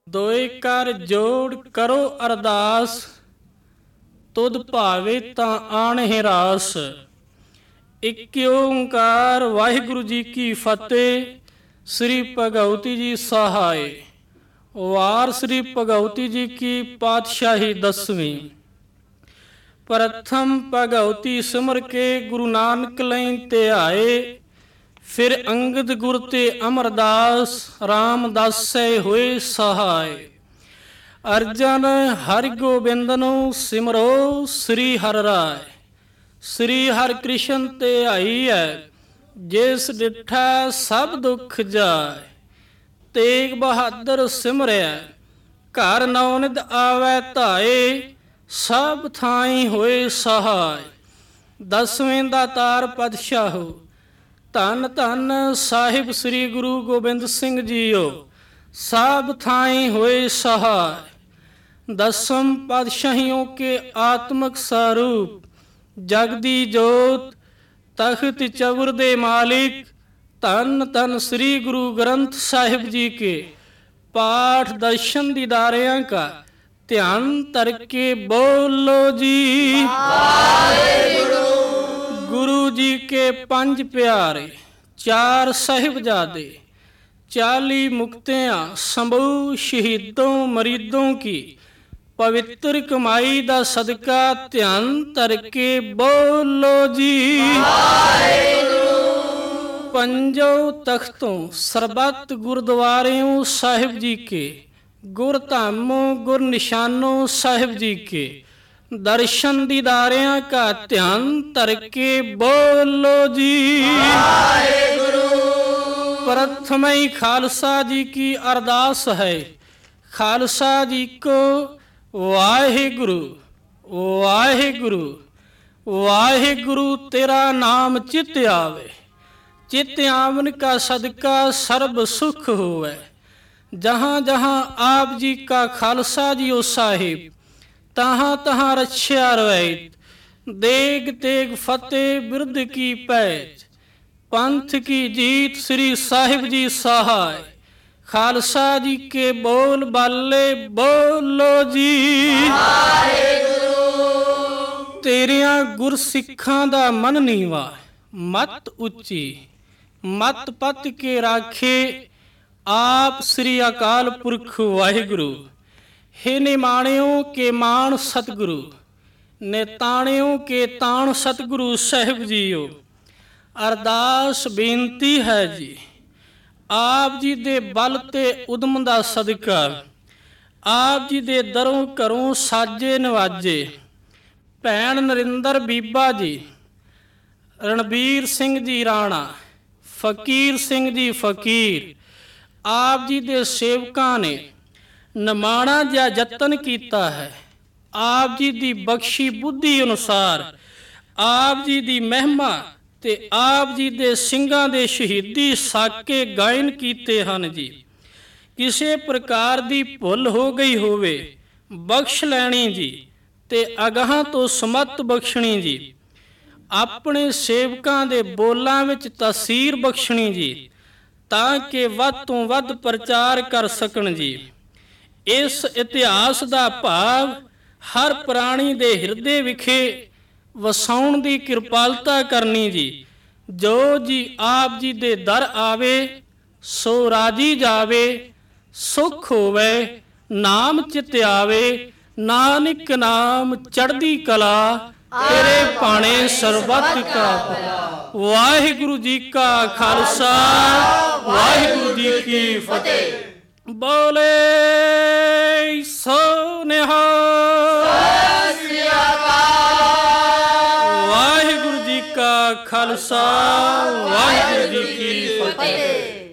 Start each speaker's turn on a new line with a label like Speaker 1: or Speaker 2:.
Speaker 1: ਦੋਏ ਕਰ ਜੋੜ ਕਰੋ ਅਰਦਾਸ, ਤੁਧ ਭਾਵੇ ਤਾਂ ਆਣਹਿ ਰਾਸ। ਇਕ ਓੰਕਾਰ ਵਾਹਿਗੁਰੂ ਜੀ ਕੀ ਫਤਿਹ। ਸ੍ਰੀ ਭਗਉਤੀ ਜੀ ਸਹਾਇ। ਵਾਰ ਸ੍ਰੀ ਭਗਉਤੀ ਜੀ ਕੀ ਪਾਤਸ਼ਾਹੀ 10ਵੀਂ। ਪ੍ਰਥਮ ਭਗਉਤੀ ਸਿਮਰ ਕੇ ਗੁਰੂ ਨਾਨਕ ਲਈ ਧਿਆਏ। ਫਿਰ ਅੰਗਦ ਗੁਰ ਤੇ ਅਮਰਦਾਸ, ਰਾਮਦਾਸੈ ਹੋਏ ਸਹਾਇ। ਅਰਜਨ ਹਰਿ ਗੋਬਿੰਦਨੁ ਸਿਮਰੋ ਸ੍ਰੀ ਹਰਿ ਰਾਇ। ਸ੍ਰੀ ਹਰਿ ਕ੍ਰਿਸ਼ਨ ਧਿਆਈਐ, ਜਿਸ ਡਿਠਾ ਸਭ ਦੁਖ ਜਾਇ। ਤੇਗ ਬਹਾਦਰ ਸਿਮਰਿਆ, ਘਰ ਨੌਨਿਧ ਆਵੈ ਧਾਏ। ਸਭ ਥਾਈ ਹੋਏ ਸਹਾਇ। 10ਵੇਂ ਦਾਤਾਰ ਪਾਤਸ਼ਾਹੋ, ਧੰਨ ਧੰਨ ਸਾਹਿਬ ਸ੍ਰੀ ਗੁਰੂ ਗੋਬਿੰਦ ਸਿੰਘ ਜੀਓ, ਸਭ ਥਾਈ ਹੋਏ ਸਹਾਇ। 10ਮ ਪਾਤਸ਼ਾਹੀਓਂ ਕੇ ਆਤਮਕ ਸਰੂਪ, ਜਗਦੀ ਜੋਤ, ਤਖਤ ਚਵਰ ਦੇ ਮਾਲਿਕ, ਧੰਨ ਧੰਨ ਸ੍ਰੀ ਗੁਰੂ ਗ੍ਰੰਥ ਸਾਹਿਬ ਜੀ ਕੇ ਪਾਠ ਦਰਸ਼ਨ ਦੀਦਾਰਿਆਂ का ध्यान धर के बोलो जी वाहिगुरु। गुरु जी के 5 प्यारे, 4 साहिबजादे, 40 मुक्तियाँ, संभू शहीदों मरीदों की पवित्र कमाई दा सदका ध्यान धर के बोलो जी वाहिगुरु। पंजो तख्तों सरबत गुरुद्वारों साहिब जी के, गुरधामों गुर निशानों साहिब जी के दर्शन दीदारियां का ध्यान धर के बोलो जी वाहिगुरु। प्रथम ही खालसा जी की अरदास है। खालसा जी को वाहिगुरु वाहिगुरु वाहिगुरु तेरा नाम चित आवे। चित आवन का सदका सर्ब सुख होवे। जहाँ जहाँ आप जी का खालसा जी ओ साहिब, तहाँ तहाँ रक्षा रवैत। देग तेग फतेह बिरद की पैज, पंथ की जीत श्री साहिब जी सहाय। खालसा जी के बोल बाले बोलो जी वाहिगुरु। तेरियां गुर सिखां दा मन नीवा, मत उच्ची मत पत के राखे। आप श्री अकाल पुरख वाहिगुरु। हे निमाणियों के मान सतगुरु, नेताणियों के ताण सतगुरु साहिब जीओ। अरदास बेनती है जी, आप जी दे बल ते उदम दा सदका, आप जी दे दरों घरों साजे नवाजे। भैन नरिंदर बीबा जी, रणबीर सिंह जी राणा, फकीर सिंह जी फकीर, आप जी दे सेवकां ने निमाणा जिहा यतन कीता है। आप जी दी बख्शी बुद्धि अनुसार आप जी दी महिमा ते आप जी दे ਸਿੰਘਾਂ ਦੇ शहीदी साके गायन कीते ਹਨ जी। ਕਿਸੇ प्रकार ਦੀ ਭੁੱਲ ਹੋ ਗਈ ਹੋਵੇ ਬਖਸ਼ ਲੈਣੀ ਜੀ, ਤੇ ਅਗਾਹਾਂ ਤੋਂ ਸਮਤ ਬਖਸ਼ਣੀ ਜੀ। ਆਪਣੇ ਸੇਵਕਾਂ ਦੇ ਬੋਲਾਂ ਵਿੱਚ ਤਾਸੀਰ ਬਖਸ਼ਣੀ ਜੀ, ਤਾਂ ਕਿ ਵੱਧ ਤੋਂ ਵੱਧ ਪ੍ਰਚਾਰ ਕਰ ਸਕਣ ਜੀ। ਇਸ ਇਤਿਹਾਸ ਦਾ ਭਾਵ ਹਰ ਪ੍ਰਾਣੀ ਦੇ ਹਿਰਦੇ ਵਿਖੇ ਵਸਾਉਣ ਦੀ ਕਿਰਪਾਲਤਾ ਕਰਨੀ ਜੀ। ਜੋ ਜੀ ਆਪ ਜੀ ਦੇ ਦਰ ਆਵੇ ਸੋ ਰਾਜੀ ਜਾਵੇ, ਸੁਖ ਹੋਵੇ ਨਾਮ ਚਿਤ ਆਵੇ। ਨਾਨਕ ਨਾਮ ਚੜ੍ਹਦੀ ਕਲਾ, ਤੇਰੇ ਭਾਣੇ ਸਰਬੱਤ ਕਾ ਭਲਾ। ਵਾਹਿਗੁਰੂ ਜੀ ਕਾ ਖਾਲਸਾ, ਵਾਹਿਗੁਰੂ ਜੀ ਕੀ ਫਤਿਹ। ਬੋਲੇ ਸੋ ਨਿਹਾਲ। ਸਤਿ ਸ੍ਰੀ ਅਕਾਲ। ਵਾਹਿਗੁਰੂ ਜੀ ਕਾ ਖਾਲਸਾ, ਵਾਹਿਗੁਰੂ ਜੀ ਕੀ ਫਤਿਹ।